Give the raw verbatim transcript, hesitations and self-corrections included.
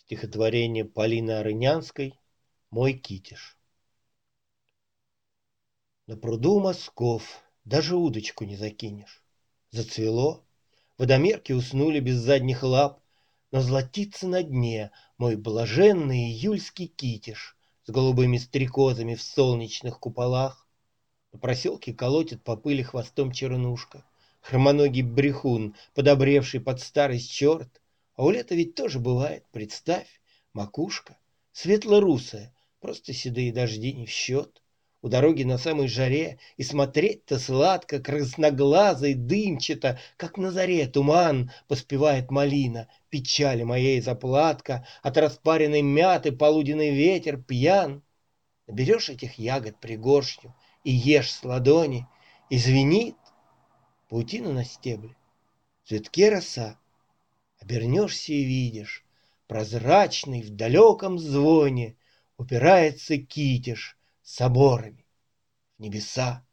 Стихотворение Полины Арынянской «Мой Китеж». На пруду мазков даже удочку не закинешь. Зацвело, водомерки уснули без задних лап, но золотится на дне мой блаженный июльский китеж с голубыми стрекозами в солнечных куполах. На проселке колотит по пыли хвостом чернушка, хромоногий брехун, подобревший под старость черт. А у лета ведь тоже бывает, представь, макушка светло-русая, просто седые дожди не в счет. У дороги на самой жаре, и смотреть-то сладко, красноглазый, дымчато, как на заре туман, поспевает малина, печали моей заплатка, от распаренной мяты полуденный ветер пьян. Наберешь этих ягод пригоршню и ешь с ладони, и звенит паутина на стебле, в цветке роса. Обернешься и видишь, прозрачный в далеком звоне упирается китеж соборами в небеса.